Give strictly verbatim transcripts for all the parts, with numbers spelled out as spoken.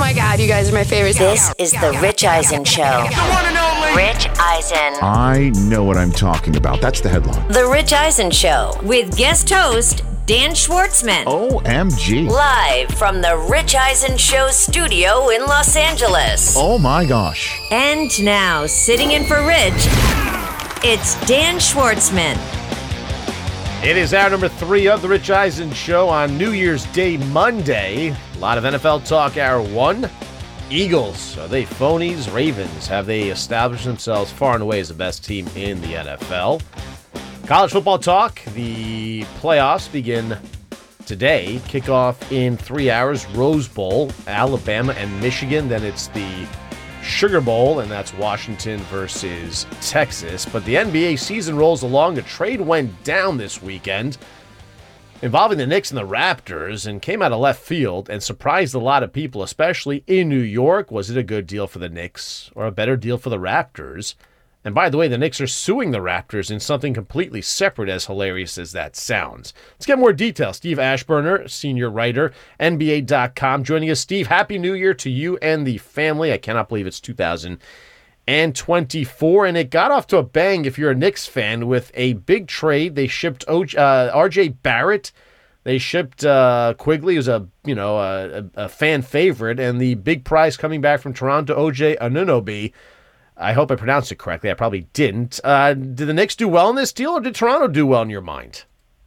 my God, you guys are my favorite. This is the Rich Eisen Show. The one and only Rich Eisen. I know what I'm talking about. That's the headline. The Rich Eisen Show with guest host Dan Schwartzman. O M G. Live from the Rich Eisen Show studio in Los Angeles. Oh my gosh. And now, sitting in for Rich, it's Dan Schwartzman. It is hour number three of the Rich Eisen Show on New Year's Day, Monday. A lot of N F L talk, hour one. Eagles, are they phonies? Ravens, have they established themselves far and away as the best team in the N F L? College football talk, the playoffs begin today. Kickoff in three hours, Rose Bowl, Alabama and Michigan. Then it's the Sugar Bowl, and that's Washington versus Texas. But the N B A season rolls along. A trade went down this weekend involving the Knicks and the Raptors and came out of left field and surprised a lot of people, especially in New York. Was it a good deal for the Knicks or a better deal for the Raptors? And by the way, the Knicks are suing the Raptors in something completely separate, as hilarious as that sounds. Let's get more details. Steve Ashburner, senior writer, N B A dot com, joining us. Steve, Happy New Year to you and the family. I cannot believe it's two thousand twenty-four, and it got off to a bang if you're a Knicks fan with a big trade. They shipped o- uh, R J Barrett. They shipped uh, Quigley, who's a you know a, a fan favorite, and the big prize coming back from Toronto, O J Anunoby. I hope I pronounced it correctly. I probably didn't. Uh, did the Knicks do well in this deal, or did Toronto do well in your mind?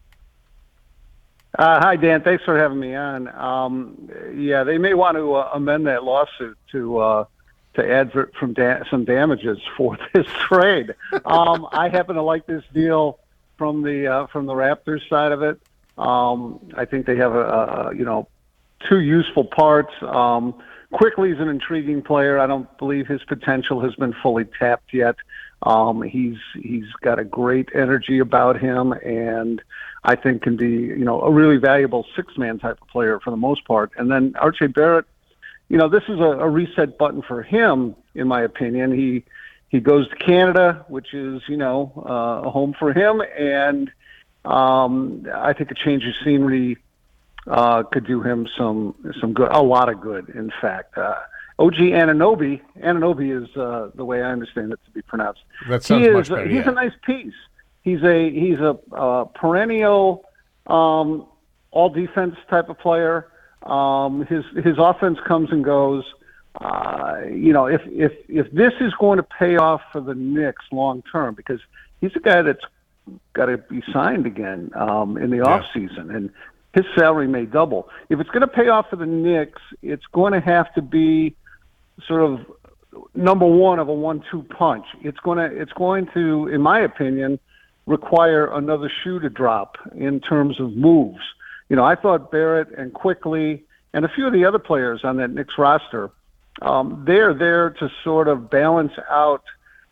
Uh, hi, Dan. Thanks for having me on. Um, yeah, they may want to uh, amend that lawsuit to uh, to add for, from da- some damages for this trade. Um, I happen to like this deal from the uh, from the Raptors side of it. Um, I think they have a, a you know two useful parts. Um, Quickly is an intriguing player. I don't believe his potential has been fully tapped yet. Um, he's he's got a great energy about him, and I think can be you know a really valuable six-man type of player for the most part. And then R J Barrett, you know, this is a, a reset button for him, in my opinion. He he goes to Canada, which is you know uh, a home for him, and um, I think a change of scenery Uh, could do him some some good, a lot of good, in fact. Uh, O G Anunoby, Anunoby is uh, the way I understand it to be pronounced. That sounds he is, much better, He's yeah. a nice piece. He's a he's a uh, perennial um, all defense type of player. Um, his his offense comes and goes. Uh, you know, if if if this is going to pay off for the Knicks long term, because he's a guy that's got to be signed again um, in the Yeah. off season, and his salary may double. If it's going to pay off for the Knicks, it's going to have to be sort of number one of a one two punch. It's going to, it's going to, in my opinion, require another shoe to drop in terms of moves. You know, I thought Barrett and Quickly and a few of the other players on that Knicks roster, um, they're there to sort of balance out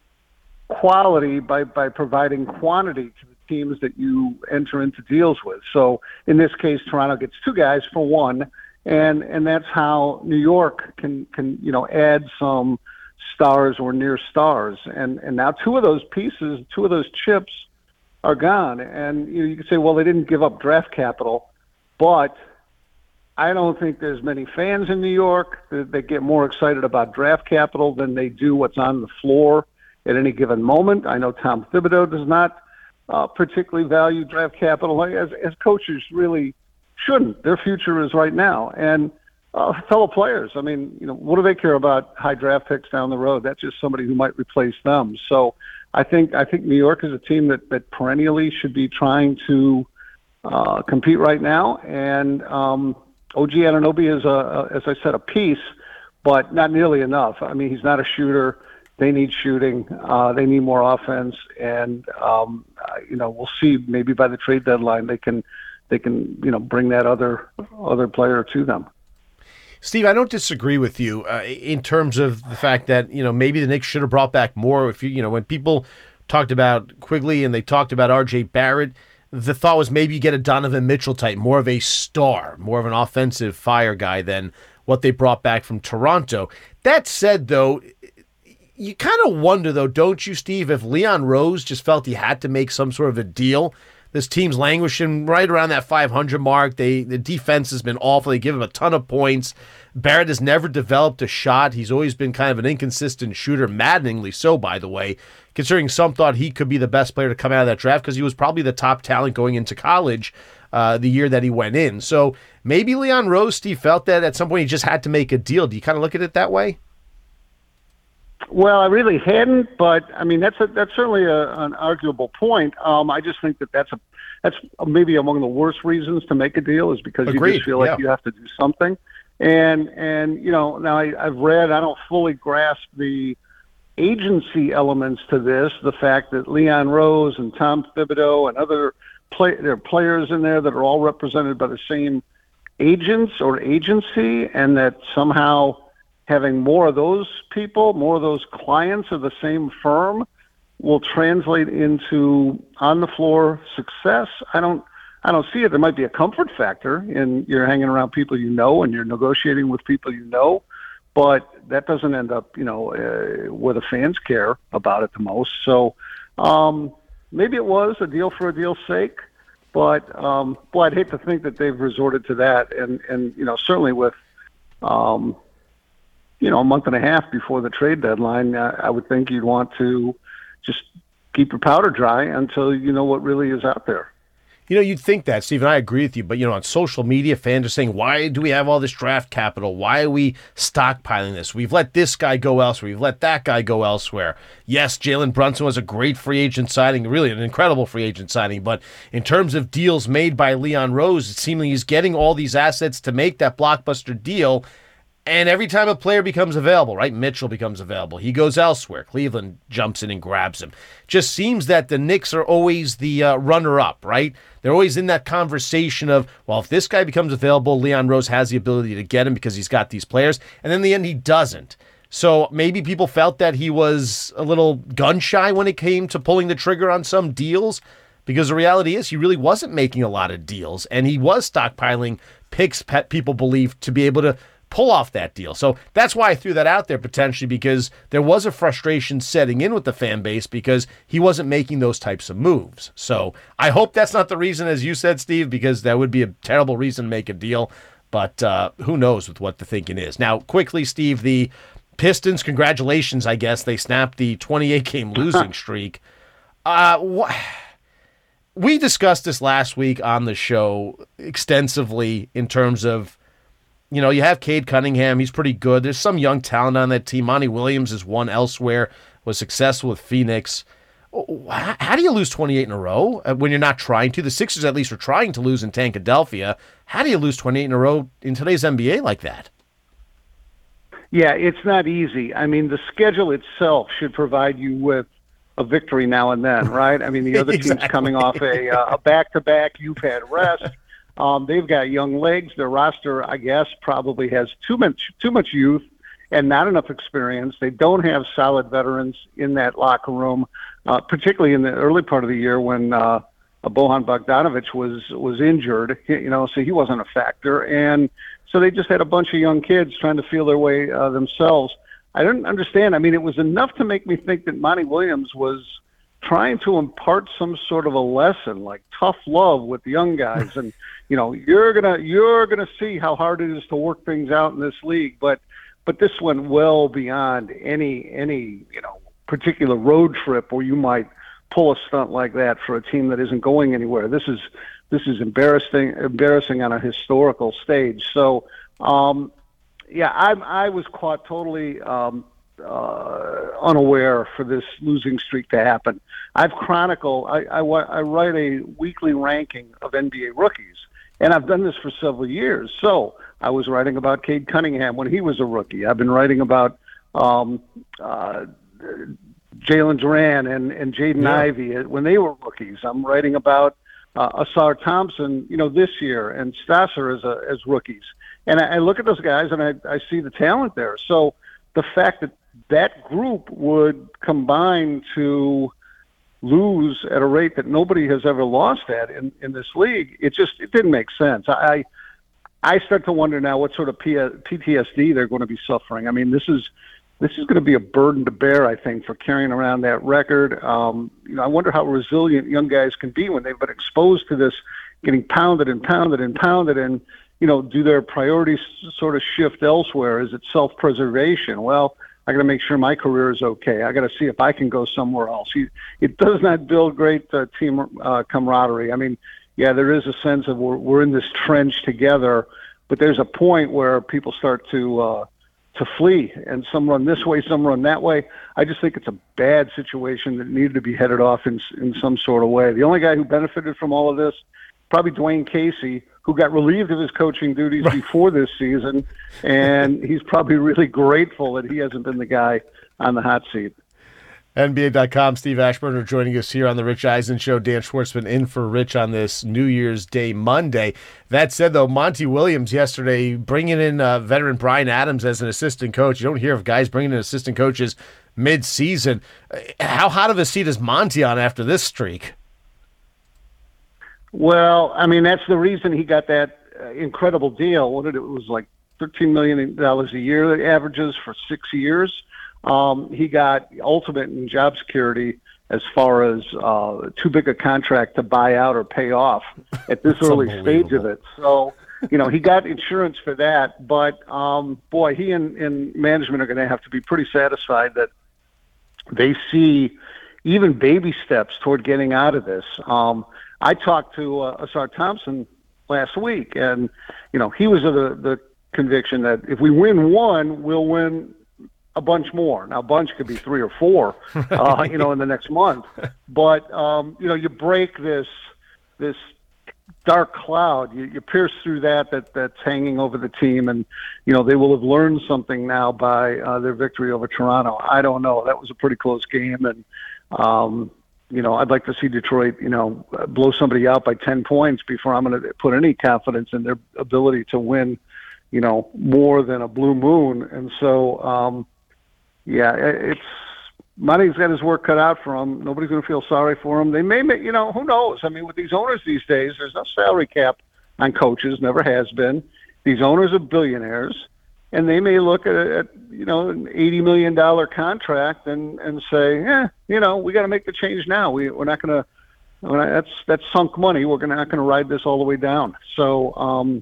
quality by, by providing quantity to the teams that you enter into deals with. So in this case, Toronto gets two guys for one, and and that's how New York can can you know add some stars or near stars. And and now two of those pieces, two of those chips are gone. And you know, you can say, well, they didn't give up draft capital, but I don't think there's many fans in New York that, that get more excited about draft capital than they do what's on the floor at any given moment. I know Tom Thibodeau does not Uh, particularly value draft capital, as as coaches really shouldn't. Their future is right now. And uh, fellow players, I mean, you know, what do they care about high draft picks down the road? That's just somebody who might replace them. So I think I think New York is a team that, that perennially should be trying to uh, compete right now. And um, O G Anunoby is, a, a, as I said, a piece, but not nearly enough. I mean, he's not a shooter. They need shooting. Uh, they need more offense, and um, uh, you know we'll see. Maybe by the trade deadline, they can they can you know bring that other other player to them. Steve, I don't disagree with you uh, in terms of the fact that you know maybe the Knicks should have brought back more. If you you know when people talked about Quigley and they talked about R J Barrett, the thought was maybe you get a Donovan Mitchell type, more of a star, more of an offensive fire guy than what they brought back from Toronto. That said, though, you kind of wonder, though, don't you, Steve, if Leon Rose just felt he had to make some sort of a deal this team's languishing right around that five hundred mark. They the defense has been awful. They give him a ton of points. Barrett has never developed a shot. He's always been kind of an inconsistent shooter, maddeningly so, by the way, considering some thought he could be the best player to come out of that draft because he was probably the top talent going into college uh, the year that he went in. So maybe Leon Rose, Steve, felt that at some point he just had to make a deal. Do you kind of look at it that way? Well, I really hadn't, but I mean that's a, that's certainly a, an arguable point. Um, I just think that that's a that's maybe among the worst reasons to make a deal is because Agreed. you just feel like yeah. you have to do something. And and you know now I, I've read I don't fully grasp the agency elements to this. The fact that Leon Rose and Tom Thibodeau and other play there are players in there that are all represented by the same agents or agency, and that somehow having more of those people, more of those clients of the same firm will translate into on-the-floor success. I don't I don't see it. There might be a comfort factor in you're hanging around people you know and you're negotiating with people you know, but that doesn't end up, you know, uh, where the fans care about it the most. So um, maybe it was a deal for a deal's sake, but um, boy, I'd hate to think that they've resorted to that. And, and you know, certainly with um, – you know, a month and a half before the trade deadline, uh, I would think you'd want to just keep your powder dry until you know what really is out there. You know, you'd think that, Steve, and I agree with you, but, you know, on social media, fans are saying, why do we have all this draft capital? Why are we stockpiling this? We've let this guy go elsewhere. We've let that guy go elsewhere. Yes, Jalen Brunson was a great free agent signing, really an incredible free agent signing, but in terms of deals made by Leon Rose, it seems like he's getting all these assets to make that blockbuster deal. And every time a player becomes available, right, Mitchell becomes available, he goes elsewhere. Cleveland jumps in and grabs him. Just seems that the Knicks are always the uh, runner-up, right? They're always in that conversation of, well, if this guy becomes available, Leon Rose has the ability to get him because he's got these players. And then in the end, he doesn't. So maybe people felt that he was a little gun-shy when it came to pulling the trigger on some deals, because the reality is he really wasn't making a lot of deals, and he was stockpiling picks, people believe, to be able to pull off that deal. So that's why I threw that out there potentially, because there was a frustration setting in with the fan base because he wasn't making those types of moves. So I hope that's not the reason, as you said, Steve, because that would be a terrible reason to make a deal. But uh, who knows with what the thinking is. Now, quickly, Steve, the Pistons, congratulations, I guess. They snapped the twenty-eight game losing streak. Uh, wh- we discussed this last week on the show extensively in terms of, you know, you have Cade Cunningham. He's pretty good. There's some young talent on that team. Monty Williams is one elsewhere, was successful with Phoenix. How do you lose twenty-eight in a row when you're not trying to? The Sixers at least are trying to lose in Tankadelphia. How do you lose twenty-eight in a row in today's N B A like that? Yeah, it's not easy. I mean, the schedule itself should provide you with a victory now and then, right? I mean, the other Exactly. team's coming off a, uh, a back-to-back. You've had rest. Um, they've got young legs. Their roster, I guess, probably has too much too much youth and not enough experience. They don't have solid veterans in that locker room, uh, particularly in the early part of the year when uh, Bojan Bogdanovic was was injured. You know, so he wasn't a factor, and so they just had a bunch of young kids trying to feel their way uh, themselves. I didn't understand. I mean, it was enough to make me think that Monty Williams was trying to impart some sort of a lesson, like tough love with the young guys, and you know, you're gonna you're gonna see how hard it is to work things out in this league. But but this went well beyond any any you know particular road trip where you might pull a stunt like that for a team that isn't going anywhere. This is this is embarrassing embarrassing on a historical stage. So um, yeah, I I was caught totally. Um, Uh, unaware for this losing streak to happen. I've chronicled, I, I, I write a weekly ranking of N B A rookies, and I've done this for several years. So I was writing about Cade Cunningham when he was a rookie. I've been writing about um, uh, Jalen Duran and, and Jaden yeah. Ivey when they were rookies. I'm writing about uh, Asar Thompson, you know, this year, and Stasser as, a, as rookies. And I, I look at those guys, and I, I see the talent there. So the fact that that group would combine to lose at a rate that nobody has ever lost at in, in this league, it just it didn't make sense. I I start to wonder now what sort of P T S D they're going to be suffering. I mean, this is this is going to be a burden to bear, I think, for carrying around that record. Um, you know, I wonder how resilient young guys can be when they've been exposed to this, getting pounded and pounded and pounded, and, you know, do their priorities sort of shift elsewhere? Is it self-preservation? Well, I got to make sure my career is okay. I got to see if I can go somewhere else. It does not build great uh, team uh, camaraderie. I mean, yeah, there is a sense of we're, we're in this trench together, but there's a point where people start to uh, to flee, and some run this way, some run that way. I just think it's a bad situation that needed to be headed off in in some sort of way. The only guy who benefited from all of this, probably Dwayne Casey, who got relieved of his coaching duties before this season, and he's probably really grateful that he hasn't been the guy on the hot seat. N B A dot com, Steve Ashburner joining us here on the Rich Eisen Show. Dan Schwartzman in for Rich on this New Year's Day Monday. That said, though, Monty Williams yesterday bringing in uh, veteran Brian Adams as an assistant coach. You don't hear of guys bringing in assistant coaches mid-season. How hot of a seat is Monty on after this streak? Well, I mean, that's the reason he got that uh, incredible deal. What did it, it was like thirteen million dollars a year that averages for six years. Um, he got ultimate in job security as far as uh, too big a contract to buy out or pay off at this early stage of it. So, you know, he got insurance for that. But, um, boy, he and, and management are going to have to be pretty satisfied that they see even baby steps toward getting out of this. Um, I talked to uh, Asar Thompson last week, and, you know, he was of the, the conviction that if we win one, we'll win a bunch more. Now, a bunch could be three or four, uh, you know, in the next month. But, um, you know, you break this this dark cloud. You, you pierce through that, that that's hanging over the team, and, you know, they will have learned something now by uh, their victory over Toronto. I don't know. That was a pretty close game, and, um, you know, I'd like to see Detroit, you know, blow somebody out by ten points before I'm going to put any confidence in their ability to win, you know, more than a blue moon. And so, um, yeah, it's Monty's got his work cut out for him. Nobody's going to feel sorry for him. They may make, you know, who knows? I mean, with these owners these days, there's no salary cap on coaches, never has been. These owners are billionaires, and they may look at, at you know, an eighty million dollars contract and, and say, yeah, you know, we got to make the change now. We, we're not going to, that's, that's sunk money. We're gonna, not going to ride this all the way down. So, um,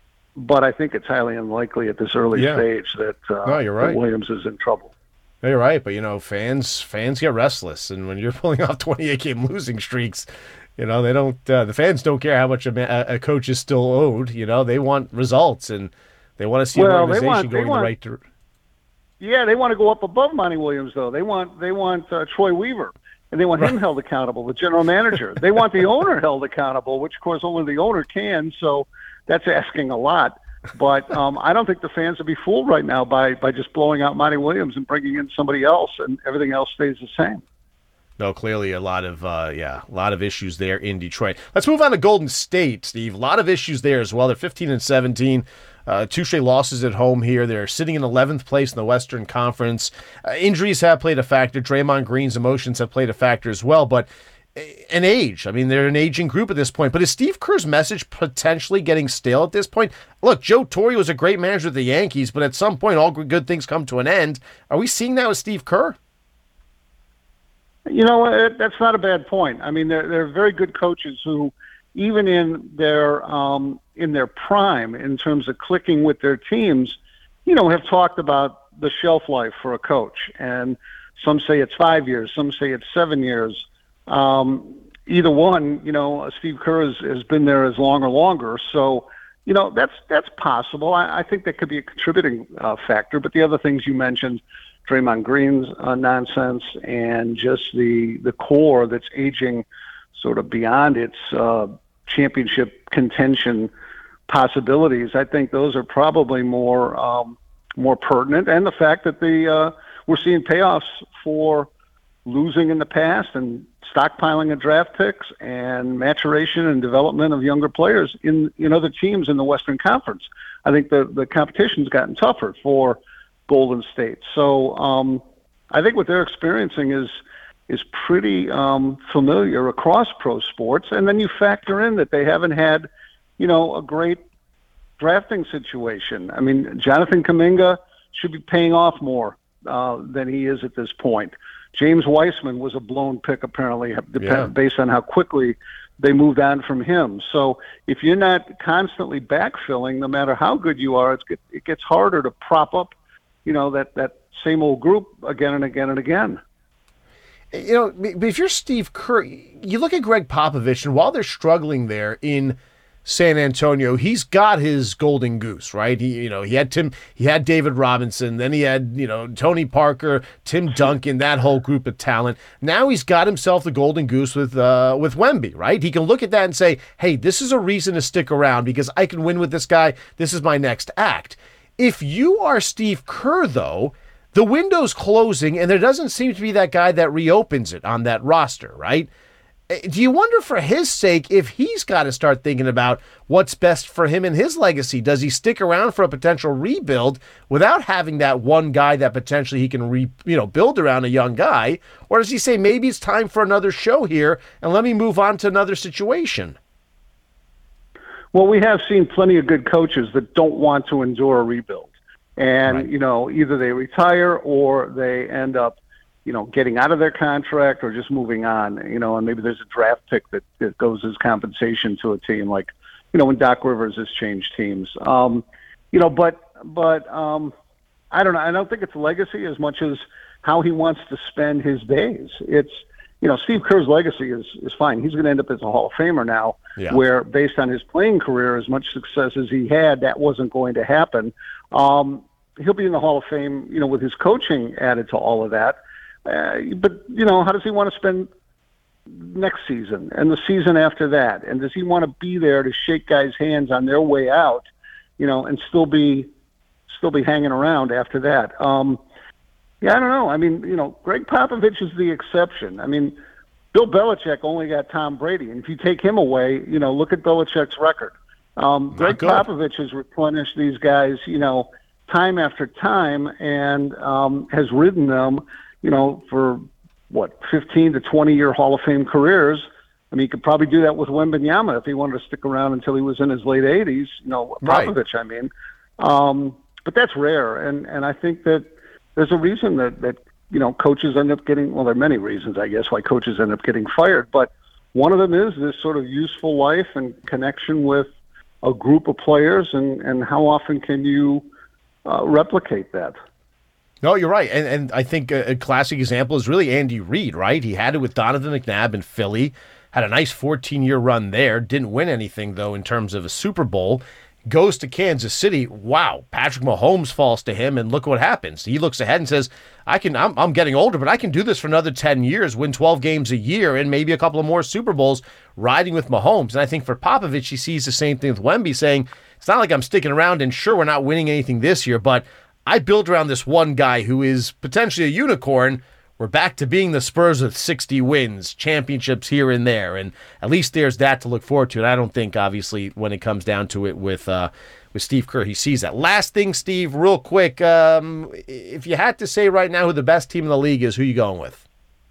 but I think it's highly unlikely at this early yeah. stage that, uh, no, you're right. that Williams is in trouble. You're right, but, you know, fans fans get restless, and when you're pulling off twenty-eight game losing streaks, you know, they don't uh, the fans don't care how much a, a coach is still owed. You know, they want results, and they want to see well, an organization want, going want, the right direction. Yeah, they want to go up above Monty Williams, though. They want they want uh, Troy Weaver, and they want right. him held accountable, the general manager. They want the owner held accountable, which, of course, only the owner can, so that's asking a lot. But um, I don't think the fans will be fooled right now by, by just blowing out Monty Williams and bringing in somebody else, and everything else stays the same. No, clearly a lot of uh, yeah, a lot of issues there in Detroit. Let's move on to Golden State, Steve. A lot of issues there as well. They're fifteen and seventeen, uh, two straight losses at home here. They're sitting in eleventh place in the Western Conference. Uh, injuries have played a factor. Draymond Green's emotions have played a factor as well, but an age. I mean, they're an aging group at this point. But is Steve Kerr's message potentially getting stale at this point? Look, Joe Torre was a great manager of the Yankees, but at some point, all good things come to an end. Are we seeing that with Steve Kerr? You know, that's not a bad point. I mean, they're they're very good coaches who, even in their um, in their prime, in terms of clicking with their teams, you know, have talked about the shelf life for a coach. And some say it's five years, some say it's seven years. Um, either one, you know, Steve Kerr has, has been there as long or longer. So, you know, that's that's possible. I, I think that could be a contributing uh, factor. But the other things you mentioned, Draymond Green's uh, nonsense, and just the the core that's aging sort of beyond its uh, championship contention possibilities, I think those are probably more um, more pertinent. And the fact that the uh, we're seeing payoffs for losing in the past and stockpiling of draft picks and maturation and development of younger players in, in other teams in the Western Conference. I think the, the competition's gotten tougher for Golden State. So um, I think what they're experiencing is is pretty um, familiar across pro sports. And then you factor in that they haven't had, you know, a great drafting situation. I mean, Jonathan Kuminga should be paying off more uh, than he is at this point. James Weissman was a blown pick, apparently, depend, Yeah. based on how quickly they moved on from him. So if you're not constantly backfilling, no matter how good you are, it's get, it gets harder to prop up, you know, that, that same old group again and again and again. You know, but if you're Steve Kerr, you look at Greg Popovich, and while they're struggling there in San Antonio, he's got his golden goose, right? He, you know, he had Tim, he had David Robinson, then he had, you know, Tony Parker, Tim Duncan, that whole group of talent. Now he's got himself the golden goose with uh, with Wemby, right? He can look at that and say, hey, this is a reason to stick around because I can win with this guy. This is my next act. If you are Steve Kerr, though, the window's closing, and there doesn't seem to be that guy that reopens it on that roster, right? Do you wonder for his sake if he's got to start thinking about what's best for him and his legacy? Does he stick around for a potential rebuild without having that one guy that potentially he can re, you know, build around a young guy? Or does he say maybe it's time for another show here and let me move on to another situation? Well, we have seen plenty of good coaches that don't want to endure a rebuild. And, Right. you know, either they retire or they end up, you know, getting out of their contract or just moving on, you know, and maybe there's a draft pick that, that goes as compensation to a team, like, you know, when Doc Rivers has changed teams. Um, you know, but, but um, I don't know. I don't think it's legacy as much as how he wants to spend his days. It's, you know, Steve Kerr's legacy is, is fine. He's going to end up as a Hall of Famer now, Yeah. where based on his playing career, as much success as he had, that wasn't going to happen. Um, he'll be in the Hall of Fame, you know, with his coaching added to all of that. Uh, but, you know, how does he want to spend next season and the season after that? And does he want to be there to shake guys' hands on their way out, you know, and still be still be hanging around after that? Um, yeah, I don't know. I mean, you know, Greg Popovich is the exception. I mean, Bill Belichick only got Tom Brady. And if you take him away, you know, look at Belichick's record. Um, Greg good. Popovich has replenished these guys, you know, time after time and um, has ridden them, you know, for what, fifteen to twenty year Hall of Fame careers. I mean, he could probably do that with Wembanyama if he wanted to stick around until he was in his late eighties, you know, Right. Popovich, I mean. Um, but that's rare. And, and I think that there's a reason that, that, you know, coaches end up getting, well, there are many reasons, I guess, why coaches end up getting fired. But one of them is this sort of useful life and connection with a group of players. And, and how often can you uh, replicate that? No, you're right. And and I think a, a classic example is really Andy Reid, right? He had it with Donovan McNabb in Philly, had a nice fourteen-year run there, didn't win anything, though, in terms of a Super Bowl, goes to Kansas City. Wow, Patrick Mahomes falls to him, and look what happens. He looks ahead and says, I can, I'm, I'm getting older, but I can do this for another ten years, win twelve games a year, and maybe a couple of more Super Bowls riding with Mahomes. And I think for Popovich, he sees the same thing with Wemby, saying, it's not like I'm sticking around, and sure, we're not winning anything this year, but I build around this one guy who is potentially a unicorn. We're back to being the Spurs with sixty wins, championships here and there, and at least there's that to look forward to. And I don't think, obviously, when it comes down to it with uh, with Steve Kerr, he sees that. Last thing, Steve, real quick, um, if you had to say right now who the best team in the league is, who you going with?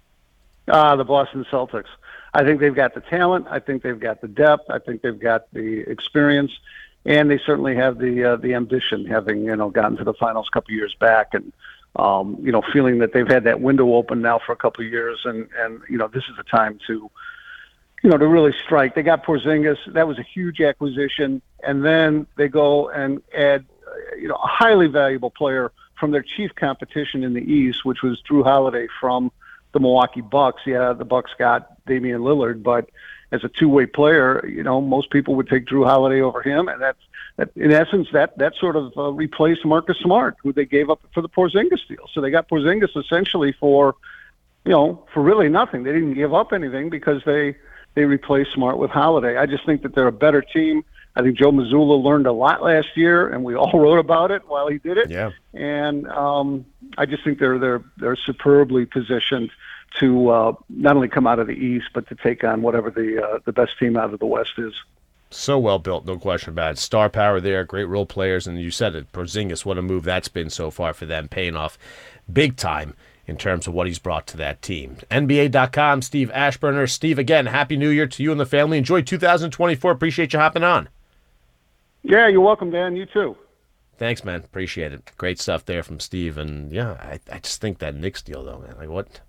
Uh, the Boston Celtics. I think they've got the talent. I think they've got the depth. I think they've got the experience. And they certainly have the uh, the ambition, having, you know, gotten to the finals a couple of years back, and um, you know, feeling that they've had that window open now for a couple of years, and and you know, this is the time to, you know, to really strike. They got Porzingis. That was a huge acquisition, and then they go and add, uh, you know, a highly valuable player from their chief competition in the East, which was Drew Holiday from the Milwaukee Bucks. Yeah, the Bucks got Damian Lillard, but as a two-way player, you know, most people would take Drew Holiday over him, and that's that. In essence, that that sort of uh, replaced Marcus Smart, who they gave up for the Porzingis deal. So they got Porzingis essentially for, you know, for really nothing. They didn't give up anything because they they replaced Smart with Holiday. I just think that they're a better team. I think Joe Mazzulla learned a lot last year, and we all wrote about it while he did it. Yeah. And um, I just think they're they're they're superbly positioned to uh, not only come out of the East, but to take on whatever the uh, the best team out of the West is. So well built, no question about it. Star power there, great role players, and you said it, Porzingis, what a move that's been so far for them, paying off big time in terms of what he's brought to that team. N B A dot com, Steve Ashburner. Steve, again, Happy New Year to you and the family. Enjoy two thousand twenty-four. Appreciate you hopping on. Yeah, you're welcome, Dan. You too. Thanks, man. Appreciate it. Great stuff there from Steve. And yeah, I, I just think that Knicks deal, though, man. Like, what?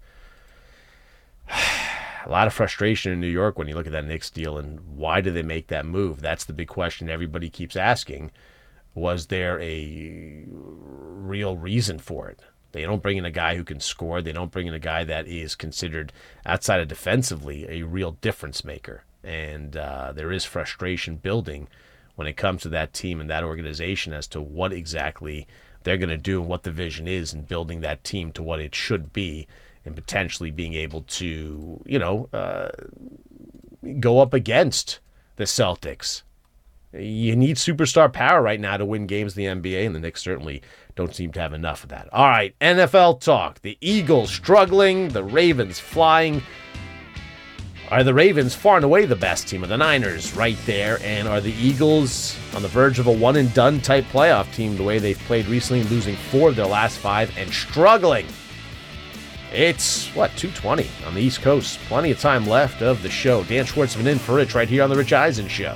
A lot of frustration in New York when you look at that Knicks deal, and why did they make that move? That's the big question everybody keeps asking. Was there a real reason for it? They don't bring in a guy who can score. They don't bring in a guy that is considered, outside of defensively, a real difference maker. And uh, there is frustration building when it comes to that team and that organization as to what exactly they're going to do and what the vision is in building that team to what it should be, and potentially being able to, you know, uh, go up against the Celtics. You need superstar power right now to win games in the N B A, and the Knicks certainly don't seem to have enough of that. All right, N F L talk. The Eagles struggling, the Ravens flying. Are the Ravens far and away the best team? Of the Niners right there? And are the Eagles on the verge of a one-and-done type playoff team the way they've played recently, losing four of their last five and struggling? It's, what, two twenty on the East Coast. Plenty of time left of the show. Dan Schwartzman in for Rich right here on The Rich Eisen Show.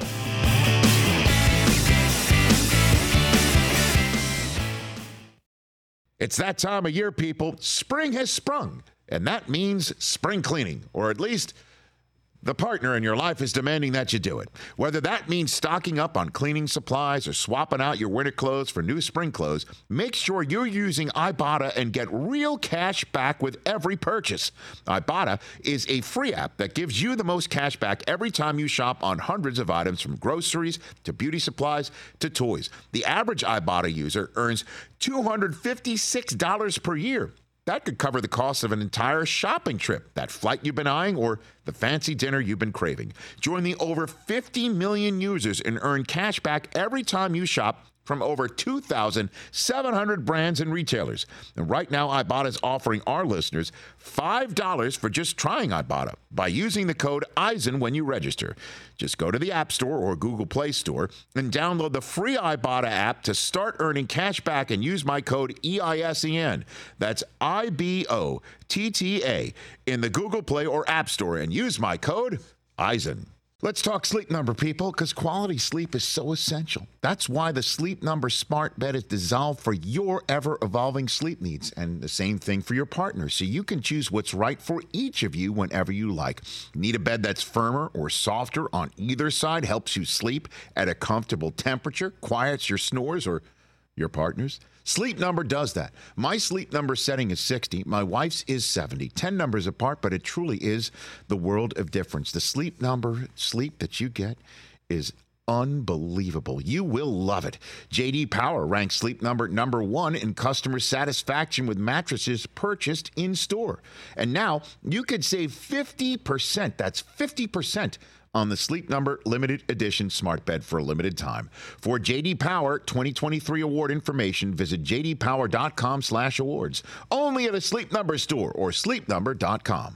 It's that time of year, people. Spring has sprung, and that means spring cleaning, or at least the partner in your life is demanding that you do it. Whether that means stocking up on cleaning supplies or swapping out your winter clothes for new spring clothes, make sure you're using Ibotta and get real cash back with every purchase. Ibotta is a free app that gives you the most cash back every time you shop on hundreds of items, from groceries to beauty supplies to toys. The average Ibotta user earns two hundred fifty-six dollars per year. That could cover the cost of an entire shopping trip, that flight you've been eyeing, or the fancy dinner you've been craving. Join the over fifty million users and earn cash back every time you shop from over two thousand seven hundred brands and retailers. And right now, Ibotta is offering our listeners five dollars for just trying Ibotta by using the code Eisen when you register. Just go to the App Store or Google Play Store and download the free Ibotta app to start earning cash back and use my code E I S E N. That's I B O T T A in the Google Play or App Store, and use my code Eisen. Let's talk Sleep Number, people, because quality sleep is so essential. That's why the Sleep Number smart bed is designed for your ever-evolving sleep needs, and the same thing for your partner, so you can choose what's right for each of you whenever you like. Need a bed that's firmer or softer on either side, helps you sleep at a comfortable temperature, quiets your snores or your partner's? Sleep Number does that. My Sleep Number setting is sixty. My wife's is seventy. Ten numbers apart, but it truly is the world of difference. The Sleep Number sleep that you get is unbelievable. You will love it. J D Power ranks Sleep Number number one in customer satisfaction with mattresses purchased in store. And now you could save fifty percent. That's fifty percent on the Sleep Number limited edition smart bed for a limited time. For J D Power twenty twenty-three award information, visit j d power dot com slash awards. Only at a Sleep Number store or sleep number dot com.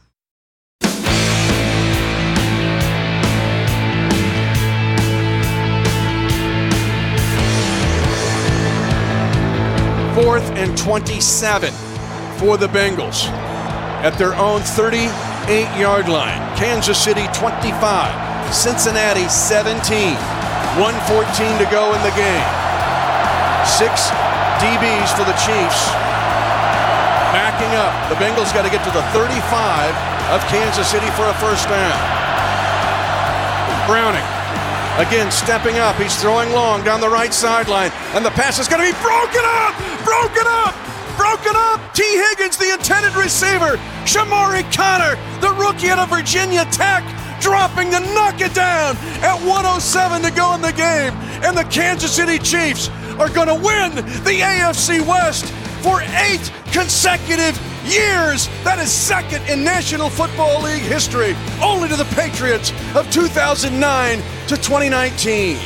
Fourth and twenty-seven for the Bengals at their own thirty-eight-yard line. Kansas City twenty-five. Cincinnati seventeen, one fourteen to go in the game. Six D Bs for the Chiefs. Backing up. The Bengals got to get to the thirty-five of Kansas City for a first down. Browning, again stepping up. He's throwing long down the right sideline, and the pass is going to be broken up! Broken up! Broken up! T. Higgins, the intended receiver. Shamari Connor, the rookie out of Virginia Tech, dropping to knock it down at one oh seven to go in the game. And the Kansas City Chiefs are going to win the A F C West for eight consecutive years. That is second in National Football League history, only to the Patriots of two thousand nine to twenty nineteen.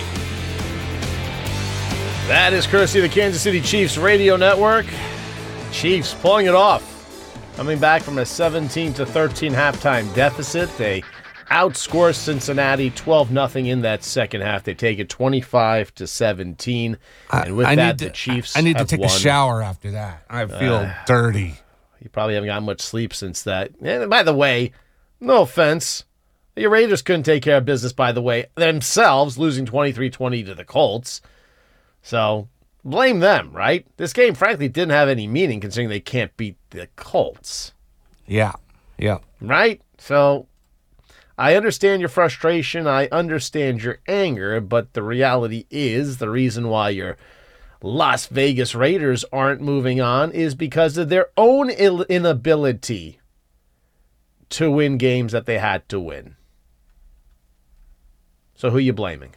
That is courtesy of the Kansas City Chiefs radio network. Chiefs pulling it off. Coming back from a seventeen to thirteen halftime deficit. They outscore Cincinnati twelve nothing in that second half. They take it twenty-five to seventeen. And with I that, to, the Chiefs I need to take won. a shower after that. I feel uh, dirty. You probably haven't gotten much sleep since that. And by the way, no offense, the Raiders couldn't take care of business, by the way, themselves, losing twenty-three twenty to the Colts. So Blame them, right? This game, frankly, didn't have any meaning considering they can't beat the Colts. Yeah. Yeah. Right? So I understand your frustration. I understand your anger, but the reality is the reason why your Las Vegas Raiders aren't moving on is because of their own Ill- inability to win games that they had to win. So who are you blaming?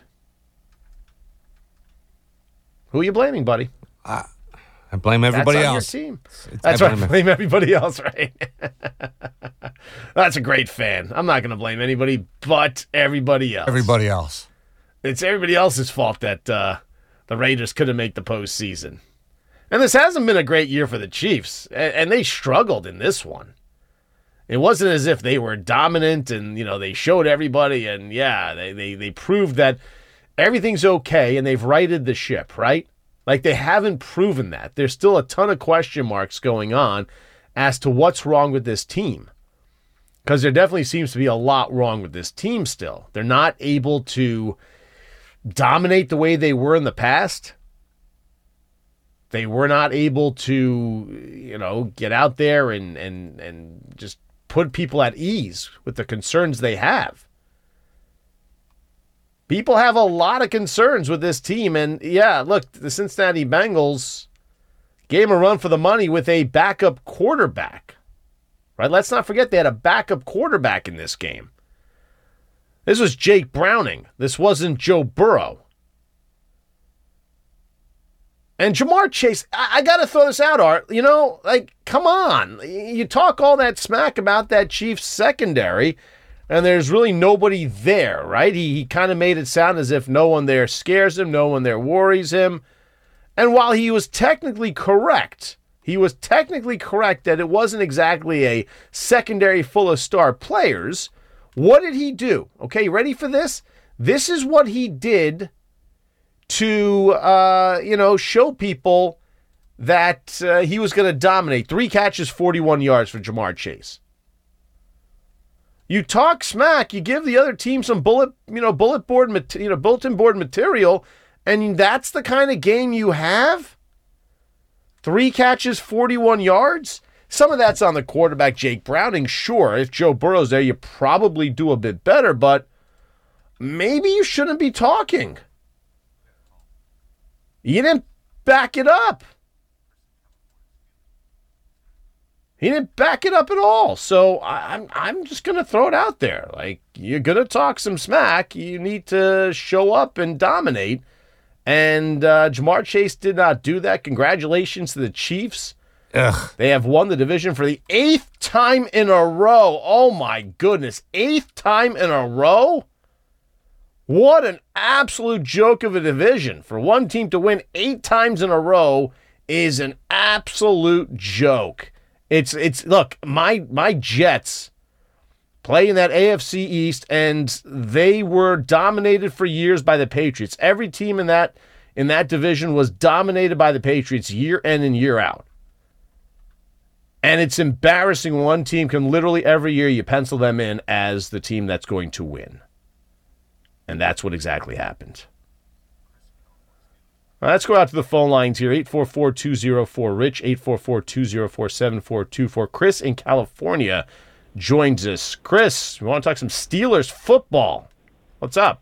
Who are you blaming, buddy? I blame everybody That's on else. your team. It's- That's I right. blame- Blame everybody else, right? That's a great fan. I'm not going to blame anybody but everybody else. Everybody else. It's everybody else's fault that uh, the Raiders couldn't make the postseason. And this hasn't been a great year for the Chiefs, and, and they struggled in this one. It wasn't as if they were dominant and, you know, they showed everybody, and yeah, they, they, they proved that everything's okay and they've righted the ship, right? Like, they haven't proven that. There's still a ton of question marks going on as to what's wrong with this team. Because there definitely seems to be a lot wrong with this team still. They're not able to dominate the way they were in the past. They were not able to, you know, get out there and and and just put people at ease with the concerns they have. People have a lot of concerns with this team, and yeah, look, the Cincinnati Bengals gave them a run for the money with a backup quarterback, right? Let's not forget they had a backup quarterback in this game. This was Jake Browning. This wasn't Joe Burrow. And Jamar Chase, I, I got to throw this out, Art. You know, like, come on. You talk all that smack about that Chiefs secondary, and there's really nobody there, right? He, he kind of made it sound as if no one there scares him, no one there worries him. And while he was technically correct, he was technically correct that it wasn't exactly a secondary full of star players, what did he do? Okay, ready for this? This is what he did to, uh, you know, show people that uh, he was going to dominate. Three catches, forty-one yards for Jamar Chase. You talk smack, you give the other team some bullet, you know, bullet board, you know, bulletin board material, and that's the kind of game you have? Three catches, forty-one yards? Some of that's on the quarterback, Jake Browning. Sure, if Joe Burrow's there, you probably do a bit better, but maybe you shouldn't be talking. You didn't back it up. He didn't back it up at all. So I'm I'm just going to throw it out there. Like, you're going to talk some smack. You need to show up and dominate. And uh, Jamar Chase did not do that. Congratulations to the Chiefs. Ugh. They have won the division for the eighth time in a row. Oh, my goodness. Eighth time in a row? What an absolute joke of a division. For one team to win eight times in a row is an absolute joke. It's, it's look, my my Jets play in that A F C East, and they were dominated for years by the Patriots. Every team in that in that division was dominated by the Patriots year in and year out. And it's embarrassing when one team can literally every year you pencil them in as the team that's going to win. And that's what exactly happened. All right, let's go out to the phone lines here. eight four four, two oh four, RICH, eight four four, two oh four, seven four two four. Chris in California joins us. Chris, we want to talk some Steelers football. What's up?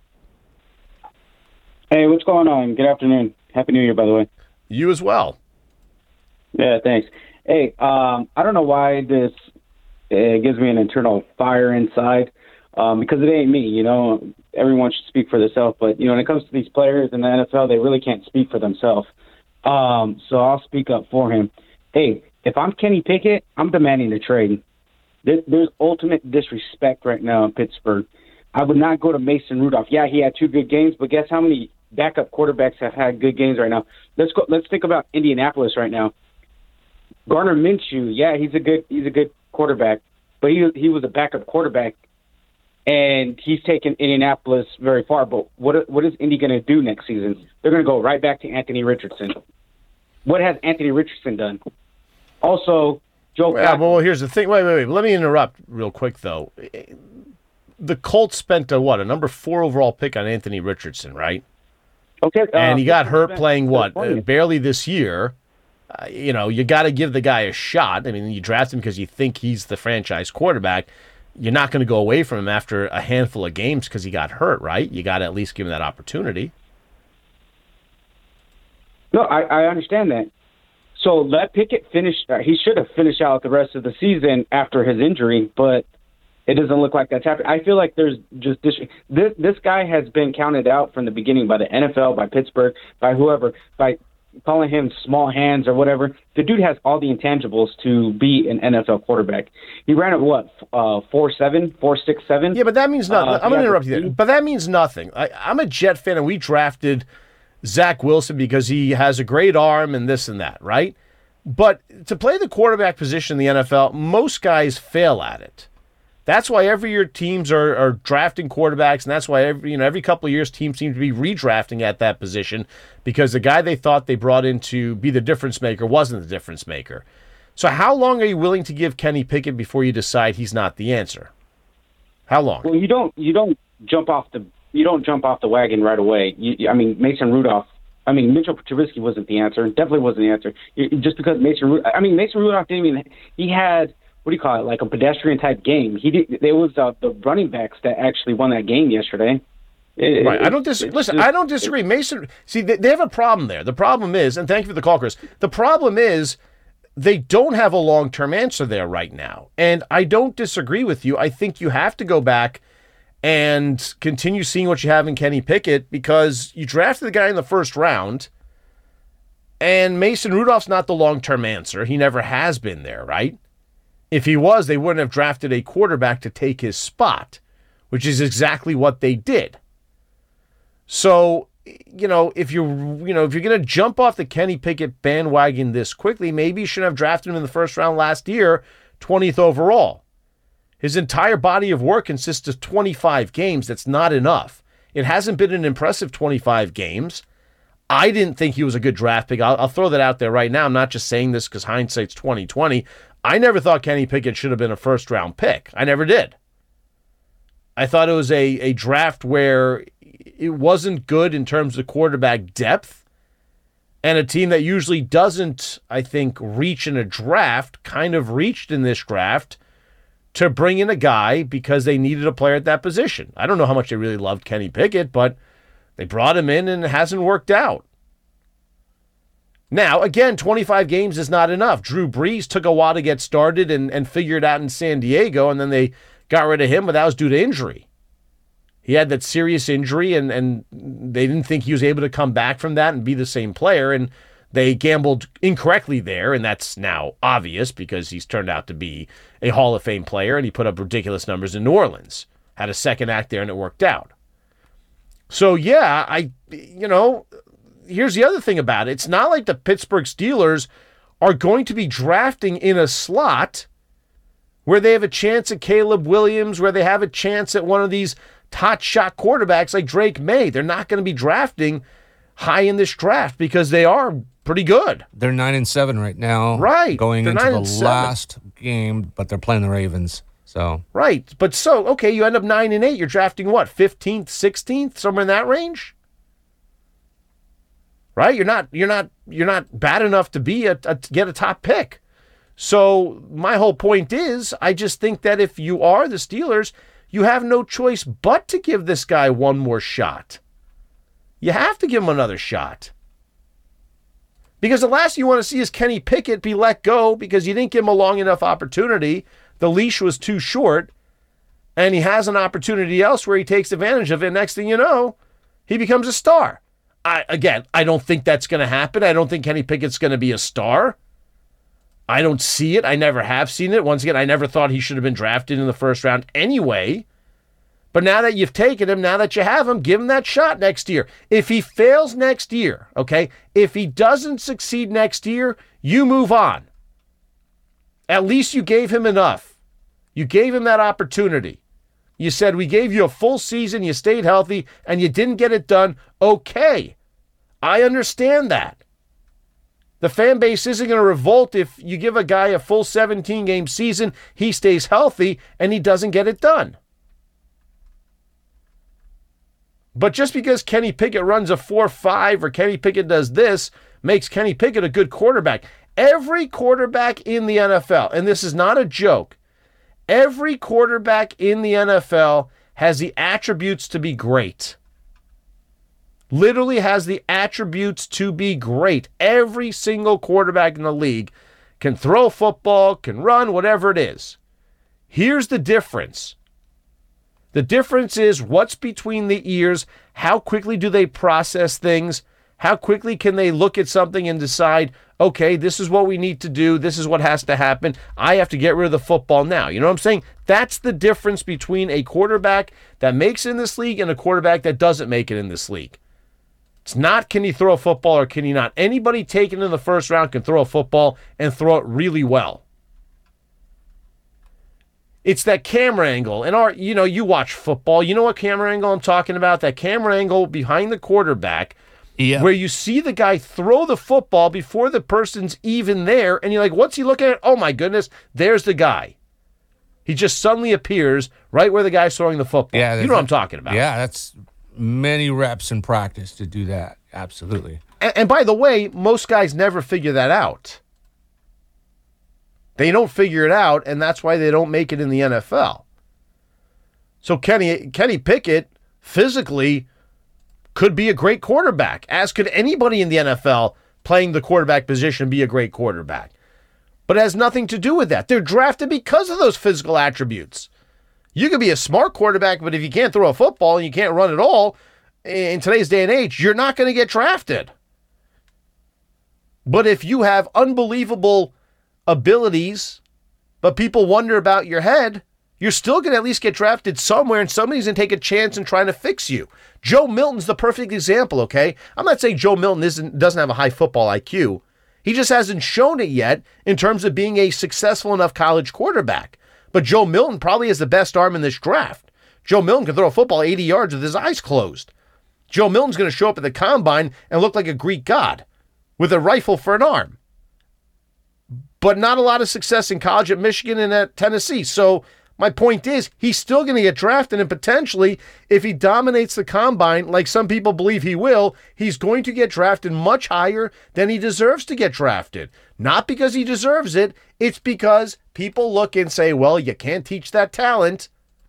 Hey, what's going on? Good afternoon. Happy New Year, by the way. You as well. Yeah, thanks. Hey, um, I don't know why this uh, gives me an internal fire inside, um, because it ain't me, you know. Everyone should speak for themselves, but, you know, when it comes to these players in the N F L, they really can't speak for themselves. Um, so I'll speak up for him. Hey, if I'm Kenny Pickett, I'm demanding a trade. There, there's ultimate disrespect right now in Pittsburgh. I would not go to Mason Rudolph. Yeah, he had two good games, but guess how many backup quarterbacks have had good games right now? Let's go. Let's think about Indianapolis right now. Gardner Minshew, yeah, he's a good he's a good quarterback, but he he was a backup quarterback, and he's taken Indianapolis very far. But what what is Indy going to do next season? They're going to go right back to Anthony Richardson. What has Anthony Richardson done? Also, Joe. Yeah, well, here's the thing. Wait, wait, wait. Let me interrupt real quick, though. The Colts spent a what a number four overall pick on Anthony Richardson, right? Okay. Uh, and he got hurt playing what? Uh, barely this year. Uh, you know, you got to give the guy a shot. I mean, you draft him because you think he's the franchise quarterback. You're not going to go away from him after a handful of games because he got hurt, right? You got to at least give him that opportunity. No, I, I understand that. So let Pickett finish. Uh, he should have finished out the rest of the season after his injury, but it doesn't look like that's happening. I feel like there's just this, this. This guy has been counted out from the beginning by the N F L, by Pittsburgh, by whoever, by calling him small hands or whatever. The dude has all the intangibles to be an N F L quarterback. He ran at what, uh, four seven, four six seven. Yeah, but that means nothing. Uh, I'm going to interrupt you there. But that means nothing. I, I'm a Jet fan, and we drafted Zach Wilson because he has a great arm and this and that, right? But to play the quarterback position in the N F L, most guys fail at it. That's why every year teams are, are drafting quarterbacks, and that's why every you know every couple of years teams seem to be redrafting at that position because the guy they thought they brought in to be the difference maker wasn't the difference maker. So how long are you willing to give Kenny Pickett before you decide he's not the answer? How long? Well, you don't you don't jump off the you don't jump off the wagon right away. You, I mean, Mason Rudolph. I mean, Mitchell Trubisky wasn't the answer. Definitely wasn't the answer. You, just because Mason, I mean, Mason Rudolph didn't even. He had. What do you call it? Like a pedestrian type game. He did. There was uh, the running backs that actually won that game yesterday. It, right. It, I don't disagree. Listen, just, I don't disagree. Mason. See, they, they have a problem there. The problem is, and thank you for the call, Chris. The problem is they don't have a long-term answer there right now. And I don't disagree with you. I think you have to go back and continue seeing what you have in Kenny Pickett because you drafted the guy in the first round, and Mason Rudolph's not the long-term answer. He never has been there, right? If he was, they wouldn't have drafted a quarterback to take his spot, which is exactly what they did. So, you know, if you're, you know, if you're going to jump off the Kenny Pickett bandwagon this quickly, maybe you shouldn't have drafted him in the first round last year, twentieth overall. His entire body of work consists of twenty-five games. That's not enough. It hasn't been an impressive twenty-five games. I didn't think he was a good draft pick. I'll, I'll throw that out there right now. I'm not just saying this because hindsight's twenty twenty. I never thought Kenny Pickett should have been a first-round pick. I never did. I thought it was a, a draft where it wasn't good in terms of quarterback depth, and a team that usually doesn't, I think, reach in a draft, kind of reached in this draft to bring in a guy because they needed a player at that position. I don't know how much they really loved Kenny Pickett, but they brought him in and it hasn't worked out. Now, again, twenty-five games is not enough. Drew Brees took a while to get started and, and figure it out in San Diego, and then they got rid of him, but that was due to injury. He had that serious injury, and, and they didn't think he was able to come back from that and be the same player, and they gambled incorrectly there, and that's now obvious because he's turned out to be a Hall of Fame player, and he put up ridiculous numbers in New Orleans. Had a second act there, and it worked out. So, yeah, I, you know... Here's the other thing about it. It's not like the Pittsburgh Steelers are going to be drafting in a slot where they have a chance at Caleb Williams, where they have a chance at one of these hot shot quarterbacks like Drake May. They're not going to be drafting high in this draft because they are pretty good. They're nine and seven right now. Right. Going they're into the seven. last game, but they're playing the Ravens. So right. But so, okay, you end up nine and eight. You're drafting what, fifteenth, sixteenth, somewhere in that range? Right? You're not you're not you're not bad enough to be a, a to get a top pick. So my whole point is, I just think that if you are the Steelers, you have no choice but to give this guy one more shot. You have to give him another shot. Because the last you want to see is Kenny Pickett be let go because you didn't give him a long enough opportunity. The leash was too short, and he has an opportunity elsewhere. He takes advantage of it. Next thing you know, he becomes a star. I, again, I don't think that's going to happen. I don't think Kenny Pickett's going to be a star. I don't see it. I never have seen it. Once again, I never thought he should have been drafted in the first round anyway. But now that you've taken him, now that you have him, give him that shot next year. If he fails next year, okay, if he doesn't succeed next year, you move on. At least you gave him enough. You gave him that opportunity. You said, we gave you a full season, you stayed healthy, and you didn't get it done. Okay, I understand that. The fan base isn't going to revolt if you give a guy a full seventeen-game season, he stays healthy, and he doesn't get it done. But just because Kenny Pickett runs a four five or Kenny Pickett does this makes Kenny Pickett a good quarterback. Every quarterback in the N F L, and this is not a joke, every quarterback in the N F L has the attributes to be great. Literally has the attributes to be great. Every single quarterback in the league can throw a football, can run, whatever it is. Here's the difference. The difference is what's between the ears, how quickly do they process things, how quickly can they look at something and decide, okay, this is what we need to do, this is what has to happen, I have to get rid of the football now. You know what I'm saying? That's the difference between a quarterback that makes it in this league and a quarterback that doesn't make it in this league. It's not can he throw a football or can he not. Anybody taken in the first round can throw a football and throw it really well. It's that camera angle. And our, you know, you watch football. You know what camera angle I'm talking about? That camera angle behind the quarterback Yeah. where you see the guy throw the football before the person's even there. And you're like, what's he looking at? Oh, my goodness. There's the guy. He just suddenly appears right where the guy's throwing the football. Yeah, you know what I'm talking about. Yeah, that's many reps in practice to do that. Absolutely. And, and by the way, most guys never figure that out. They don't figure it out, and that's why they don't make it in the N F L. So Kenny Kenny Pickett physically could be a great quarterback, as could anybody in the N F L playing the quarterback position be a great quarterback. But it has nothing to do with that. They're drafted because of those physical attributes. You could be a smart quarterback, but if you can't throw a football and you can't run at all, in today's day and age, you're not going to get drafted. But if you have unbelievable abilities, but people wonder about your head, you're still going to at least get drafted somewhere, and somebody's going to take a chance in trying to fix you. Joe Milton's the perfect example, okay? I'm not saying Joe Milton isn't doesn't have a high football I Q. He just hasn't shown it yet in terms of being a successful enough college quarterback. But Joe Milton probably has the best arm in this draft. Joe Milton can throw a football eighty yards with his eyes closed. Joe Milton's going to show up at the combine and look like a Greek god with a rifle for an arm. But not a lot of success in college at Michigan and at Tennessee. So my point is, he's still going to get drafted, and potentially, if he dominates the combine, like some people believe he will, he's going to get drafted much higher than he deserves to get drafted. Not because he deserves it, it's because people look and say, well, you can't teach that talent.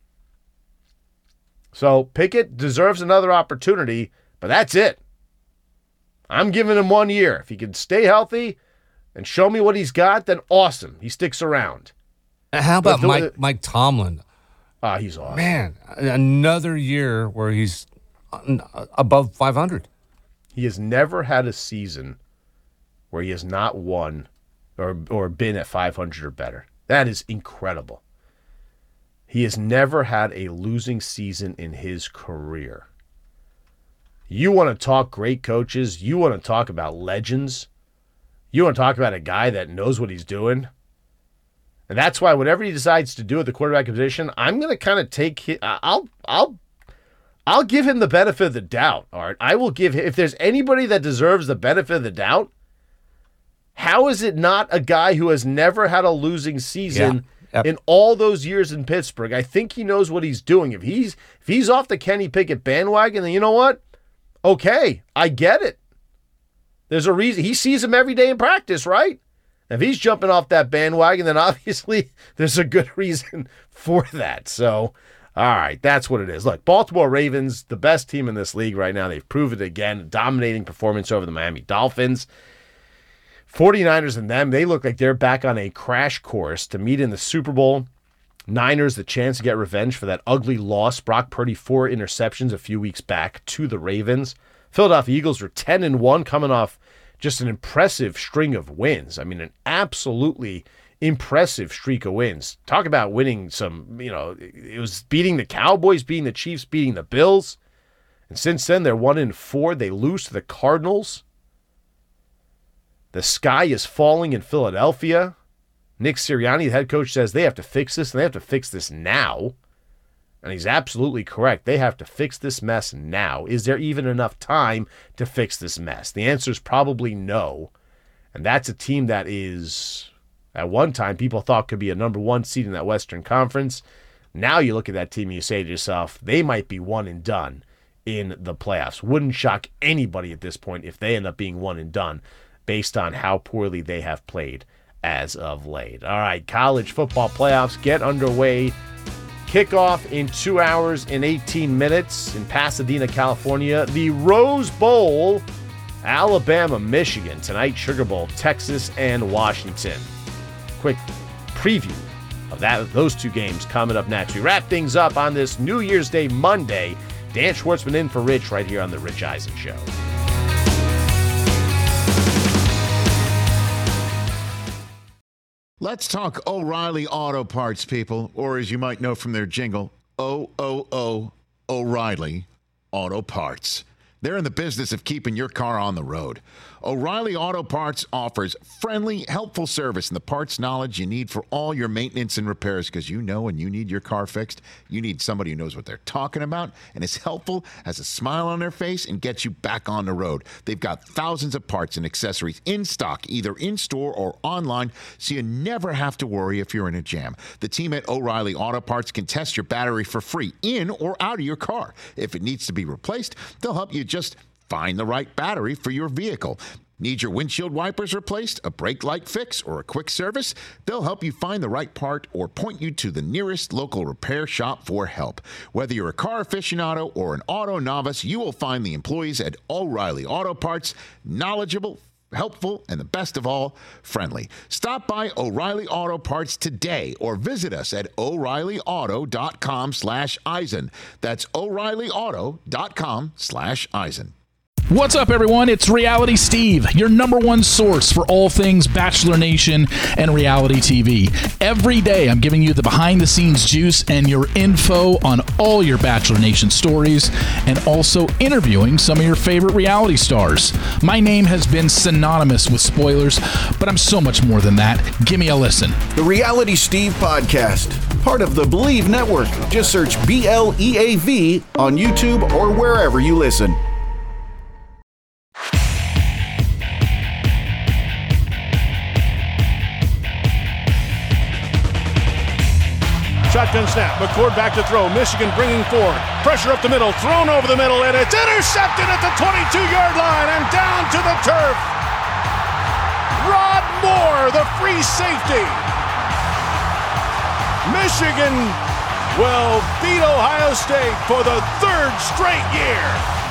So Pickett deserves another opportunity, but that's it. I'm giving him one year. If he can stay healthy and show me what he's got, then awesome. He sticks around. How about the- Mike Mike Tomlin? Ah, he's awesome. Man, another year where he's above five hundred. He has never had a season where he has not won or or been at five hundred or better. That is incredible. He has never had a losing season in his career. You want to talk great coaches? You want to talk about legends? You want to talk about a guy that knows what he's doing? And that's why whatever he decides to do at the quarterback position, I'm going to kind of take his, I'll I'll I'll give him the benefit of the doubt. All right, I will give him, if there's anybody that deserves the benefit of the doubt, how is it not a guy who has never had a losing season Yeah. Yep. in all those years in Pittsburgh? I think he knows what he's doing. If he's if he's off the Kenny Pickett bandwagon, then you know what? Okay, I get it. There's a reason. He sees him every day in practice, right? If he's jumping off that bandwagon, then obviously there's a good reason for that. So, all right, that's what it is. Look, Baltimore Ravens, the best team in this league right now. They've proved it again. Dominating performance over the Miami Dolphins. forty-niners and them, they look like they're back on a crash course to meet in the Super Bowl. Niners, the chance to get revenge for that ugly loss. Brock Purdy, four interceptions a few weeks back to the Ravens. Philadelphia Eagles were ten and one, coming off just an impressive string of wins. I mean, an absolutely impressive streak of wins. Talk about winning some, you know, it was beating the Cowboys, beating the Chiefs, beating the Bills. And since then, they're one and four. They lose to the Cardinals. The sky is falling in Philadelphia. Nick Sirianni, the head coach, says they have to fix this, and they have to fix this now. And he's absolutely correct. They have to fix this mess now. Is there even enough time to fix this mess? The answer is probably no. And that's a team that is, at one time, people thought could be a number one seed in that Western Conference. Now you look at that team and you say to yourself, they might be one and done in the playoffs. Wouldn't shock anybody at this point if they end up being one and done based on how poorly they have played as of late. All right, college football playoffs get underway. Kickoff in two hours and eighteen minutes in Pasadena, California. The Rose Bowl, Alabama, Michigan. Tonight, Sugar Bowl, Texas and Washington. Quick preview of that, those two games coming up next. We wrap things up on this New Year's Day Monday. Dan Schwartzman in for Rich right here on The Rich Eisen Show. Let's talk O'Reilly Auto Parts, people, or as you might know from their jingle, O O O O'Reilly Auto Parts. They're in the business of keeping your car on the road. O'Reilly Auto Parts offers friendly, helpful service and the parts knowledge you need for all your maintenance and repairs, because you know when you need your car fixed, you need somebody who knows what they're talking about and is helpful, has a smile on their face, and gets you back on the road. They've got thousands of parts and accessories in stock, either in-store or online, so you never have to worry if you're in a jam. The team at O'Reilly Auto Parts can test your battery for free in or out of your car. If it needs to be replaced, they'll help you just find the right battery for your vehicle. Need your windshield wipers replaced, a brake light fix, or a quick service? They'll help you find the right part or point you to the nearest local repair shop for help. Whether you're a car aficionado or an auto novice, you will find the employees at O'Reilly Auto Parts knowledgeable, helpful, and the best of all, friendly. Stop by O'Reilly Auto Parts today or visit us at O'Reilly Auto dot com slash Eisen. That's O'Reilly Auto dot com slash Eisen. What's up, everyone? It's Reality Steve, your number one source for all things Bachelor Nation and reality T V. Every day, I'm giving you the behind-the-scenes juice and your info on all your Bachelor Nation stories, and also interviewing some of your favorite reality stars. My name has been synonymous with spoilers, but I'm so much more than that. Give me a listen. The Reality Steve Podcast, part of the Believe Network. Just search B L E A V on YouTube or wherever you listen. Shotgun snap, McCord back to throw, Michigan bringing forward, pressure up the middle, thrown over the middle, and it's intercepted at the twenty-two-yard line and down to the turf. Rod Moore, the free safety. Michigan will beat Ohio State for the third straight year.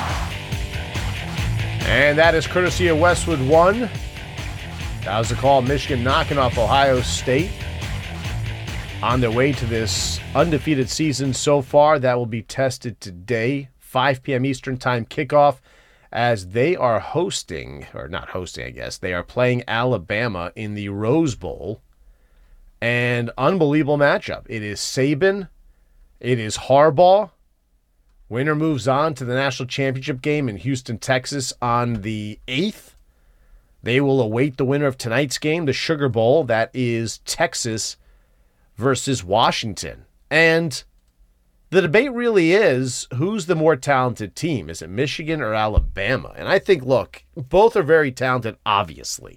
And that is courtesy of Westwood One. That was the call. Michigan knocking off Ohio State on their way to this undefeated season so far. That will be tested today, five p.m. Eastern Time kickoff, as they are hosting, or not hosting, I guess, they are playing Alabama in the Rose Bowl. And unbelievable matchup. It is Saban. It is Harbaugh. Winner moves on to the national championship game in Houston, Texas on the eighth. They will await the winner of tonight's game, the Sugar Bowl. That is Texas versus Washington. And the debate really is, who's the more talented team? Is it Michigan or Alabama? And I think, look, both are very talented, obviously.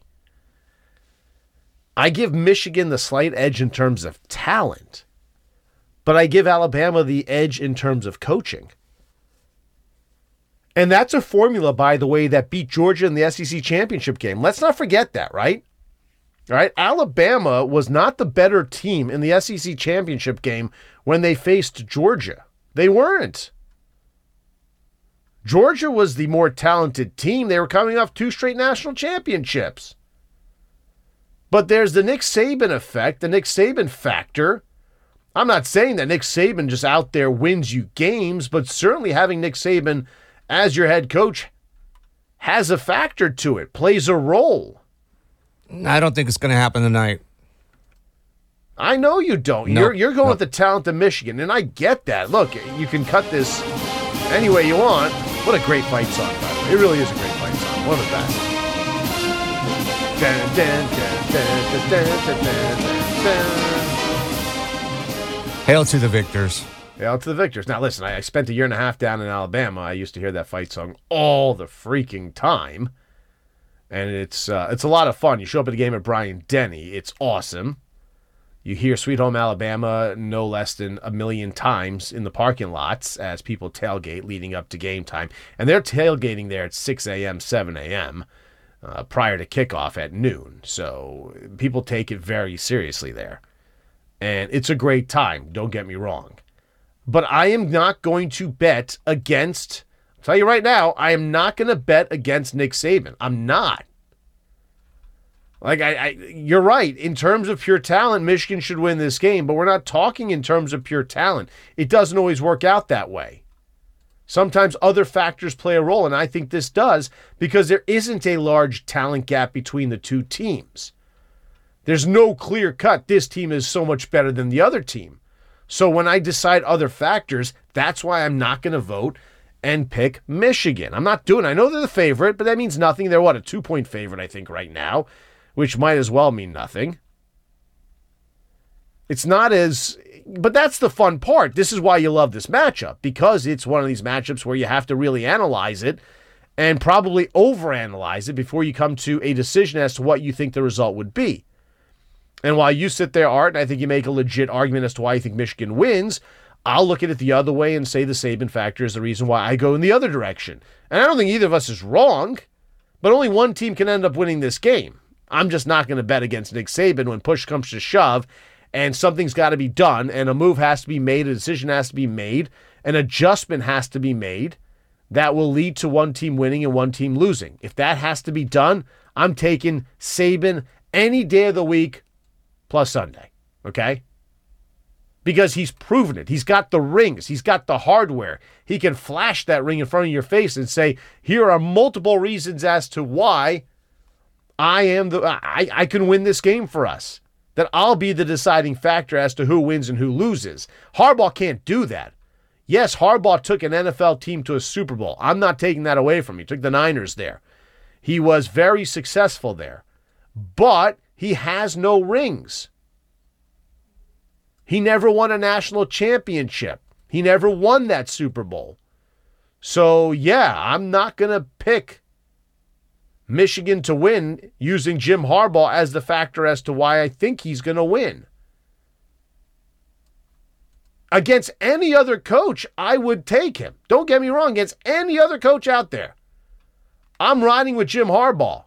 I give Michigan the slight edge in terms of talent, but I give Alabama the edge in terms of coaching. And that's a formula, by the way, that beat Georgia in the S E C championship game. Let's not forget that, right? All right, Alabama was not the better team in the S E C championship game when they faced Georgia. They weren't. Georgia was the more talented team. They were coming off two straight national championships. But there's the Nick Saban effect, the Nick Saban factor. I'm not saying that Nick Saban just out there wins you games, but certainly having Nick Saban as your head coach has a factor to it, plays a role. I don't think it's going to happen tonight. I know you don't. Nope. You're you're going Nope. with the talent of Michigan, and I get that. Look, you can cut this any way you want. What a great fight song, by the way. It really is a great fight song. One of the best. Dun, dun, dun, dun, dun, dun, dun, dun, dun. Hail to the victors. Hail to the victors. Now, listen, I, I spent a year and a half down in Alabama. I used to hear that fight song all the freaking time. And it's uh, it's a lot of fun. You show up at a game at Bryant-Denny. It's awesome. You hear Sweet Home Alabama no less than a million times in the parking lots as people tailgate leading up to game time. And they're tailgating there at six a.m., seven a.m., uh, prior to kickoff at noon. So people take it very seriously there. And it's a great time, don't get me wrong. But I am not going to bet against, I'll tell you right now, I am not going to bet against Nick Saban. I'm not. Like, I, I, you're right. In terms of pure talent, Michigan should win this game, but we're not talking in terms of pure talent. It doesn't always work out that way. Sometimes other factors play a role, and I think this does because there isn't a large talent gap between the two teams. There's no clear cut, this team is so much better than the other team. So when I decide other factors, that's why I'm not going to vote and pick Michigan. I'm not doing it. I know they're the favorite, but that means nothing. They're, what, a two-point favorite, I think, right now, which might as well mean nothing. It's not as... But that's the fun part. This is why you love this matchup, because it's one of these matchups where you have to really analyze it and probably overanalyze it before you come to a decision as to what you think the result would be. And while you sit there, Art, and I think you make a legit argument as to why you think Michigan wins, I'll look at it the other way and say the Saban factor is the reason why I go in the other direction. And I don't think either of us is wrong, but only one team can end up winning this game. I'm just not going to bet against Nick Saban when push comes to shove and something's got to be done and a move has to be made, a decision has to be made, an adjustment has to be made that will lead to one team winning and one team losing. If that has to be done, I'm taking Saban any day of the week plus Sunday, okay? Because he's proven it. He's got the rings. He's got the hardware. He can flash that ring in front of your face and say, here are multiple reasons as to why I am the I, I can win this game for us. That I'll be the deciding factor as to who wins and who loses. Harbaugh can't do that. Yes, Harbaugh took an N F L team to a Super Bowl. I'm not taking that away from him. He took the Niners there. He was very successful there. But he has no rings. He never won a national championship. He never won that Super Bowl. So, yeah, I'm not going to pick Michigan to win using Jim Harbaugh as the factor as to why I think he's going to win. Against any other coach, I would take him. Don't get me wrong, against any other coach out there, I'm riding with Jim Harbaugh.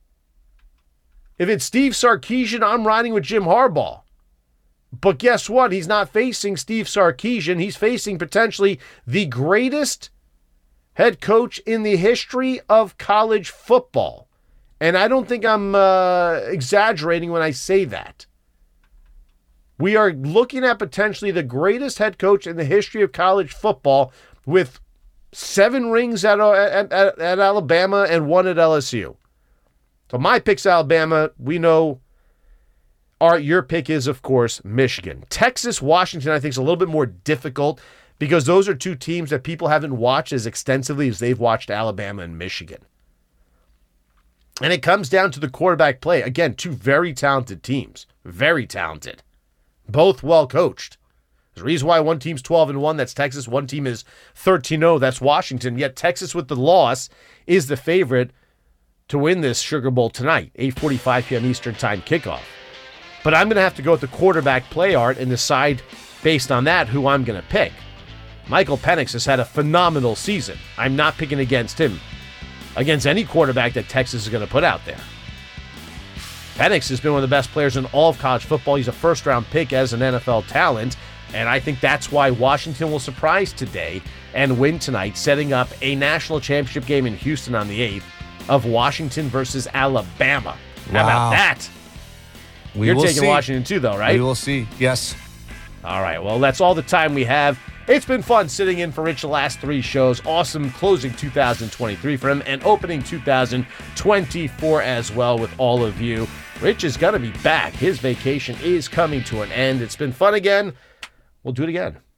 If it's Steve Sarkisian, I'm riding with Jim Harbaugh. But guess what? He's not facing Steve Sarkisian. He's facing potentially the greatest head coach in the history of college football. And I don't think I'm uh, exaggerating when I say that. We are looking at potentially the greatest head coach in the history of college football with seven rings at, at, at, at Alabama and one at L S U. So my pick's Alabama. We know our, your pick is, of course, Michigan. Texas, Washington, I think is a little bit more difficult because those are two teams that people haven't watched as extensively as they've watched Alabama and Michigan. And it comes down to the quarterback play. Again, two very talented teams. Very talented. Both well coached. There's a reason why one team's twelve and one, that's Texas. One team is thirteen and oh, that's Washington. Yet Texas with the loss is the favorite to win this Sugar Bowl tonight. eight forty-five p.m. Eastern Time kickoff. But I'm going to have to go with the quarterback play, Art, and decide based on that who I'm going to pick. Michael Penix has had a phenomenal season. I'm not picking against him, against any quarterback that Texas is going to put out there. Penix has been one of the best players in all of college football. He's a first-round pick as an N F L talent, and I think that's why Washington will surprise today and win tonight, setting up a national championship game in Houston on the eighth of Washington versus Alabama. How Wow. about that? We You're will taking see. Washington too, though, right? We will see. Yes. All right, well, that's all the time we have. It's been fun sitting in for Rich the last three shows. Awesome closing two thousand twenty-three for him and opening two thousand twenty-four as well with all of you. Rich is going to be back. His vacation is coming to an end. It's been fun again. We'll do it again.